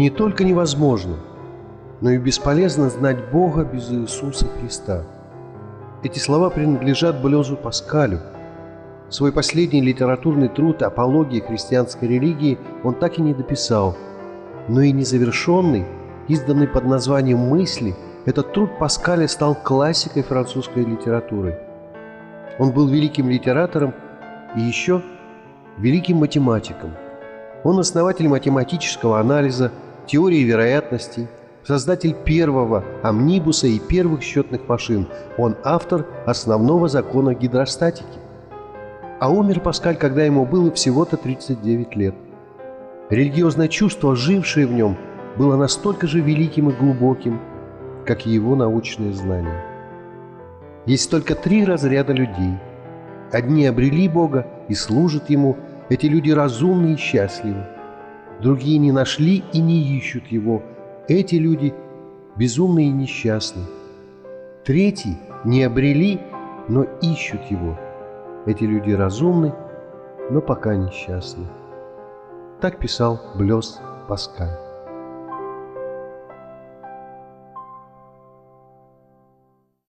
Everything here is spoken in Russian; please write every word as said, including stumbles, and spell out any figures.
не только невозможно, но и бесполезно знать Бога без Иисуса Христа. Эти слова принадлежат Блезу Паскалю. Свой последний литературный труд «Апология христианской религии» он так и не дописал, но и незавершенный, изданный под названием «Мысли», этот труд Паскаля стал классикой французской литературы. Он был великим литератором и еще великим математиком. Он основатель математического анализа, теории вероятностей, создатель первого омнибуса и первых счетных машин. Он автор основного закона гидростатики. А умер Паскаль, когда ему было всего-то тридцать девять лет. Религиозное чувство, жившее в нем, было настолько же великим и глубоким, как и его научные знания. Есть только три разряда людей. Одни обрели Бога и служат Ему, эти люди разумны и счастливы. Другие не нашли и не ищут Его, эти люди безумны и несчастны. Третьи не обрели, но ищут Его. Эти люди разумны, но пока несчастны. Так писал Блез Паскаль.